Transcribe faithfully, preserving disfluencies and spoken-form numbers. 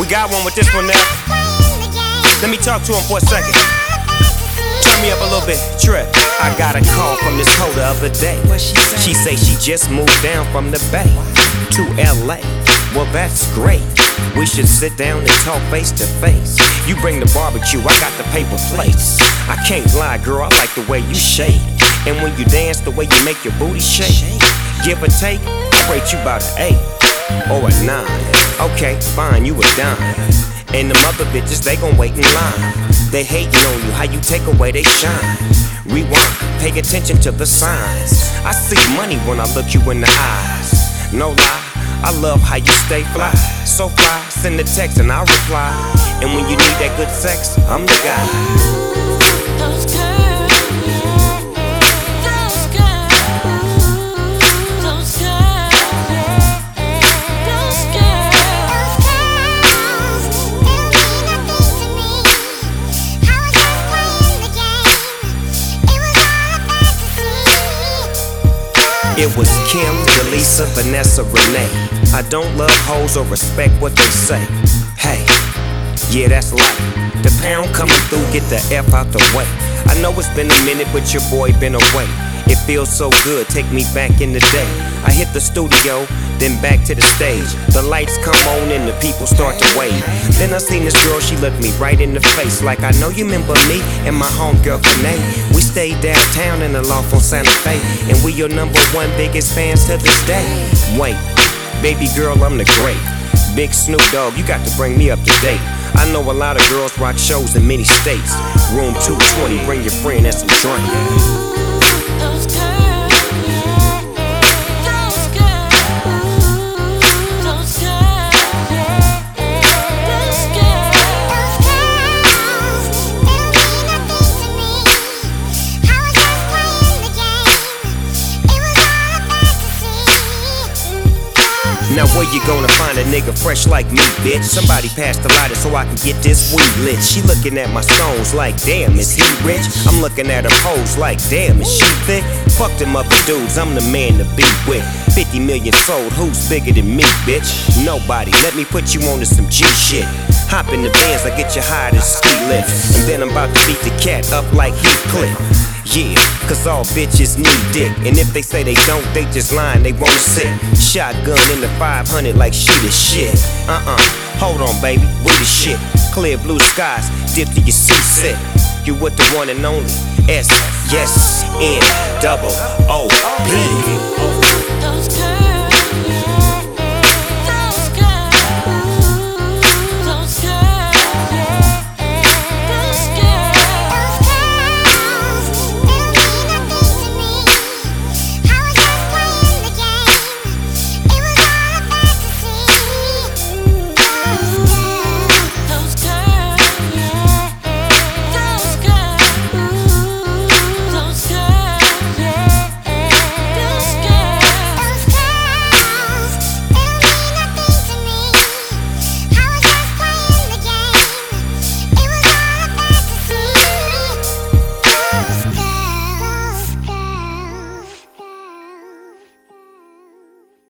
got one with this one now. Let me talk to him for a second. Turn me up a little bit, Trip. I got a call from this hoe the other day. She say she just moved down from the Bay to L A. Well, that's great. We should sit down and talk face to face. You bring the barbecue, I got the paper plates. I can't lie, girl, I like the way you shake. And when you dance, the way you make your booty shake. Give or take, I rate you about an eight or a nine. Okay, fine, you a dime. And them other bitches, they gon' wait in line. They hating on you, how you take away they shine. Rewind, pay attention to the signs. I see money when I look you in the eyes. No lie, I love how you stay fly. So fly, send a text and I'll reply. And when you need that good sex, I'm the guy. Those girls, those girls, those girls, those girls, It was Kim, Delisa, Vanessa, Renee. I don't love hoes or respect what they say. Hey, yeah, that's life. The pound coming through, get the F out the way. I know it's been a minute, but your boy been away. It feels so good, take me back in the day. I hit the studio, then back to the stage. The lights come on and the people start to wave. Then I seen this girl, she looked me right in the face. Like, I know you remember me and my homegirl Kane. We stayed downtown in the loft on Santa Fe, and we your number one biggest fans to this day. Wait, baby girl, I'm the great. Big Snoop Dogg, you got to bring me up to date. I know a lot of girls rock shows in many states. Room two twenty, bring your friend and some drink. those girls, those girls, those girls, those Now where you gonna find a nigga fresh like me, bitch? Somebody pass the lighter so I can get this weed lit. She looking at my stones like, damn, is he rich? I'm looking at her pose like, damn, is she thick? Fuck them other dudes, I'm the man to be with. Fifty million sold, who's bigger than me, bitch? Nobody, let me put you on to some G shit. Hop in the Benz, I get you higher than ski lift. And then I'm about to beat the cat up like Heathcliff. Yeah, cause all bitches need dick. And if they say they don't, they just lying, they won't sit. Shotgun in the five hundred like she the shit. Uh-uh, hold on baby, we the shit. Clear blue skies, dip to your seasick. You with the one and only S, yes, N, double O, P.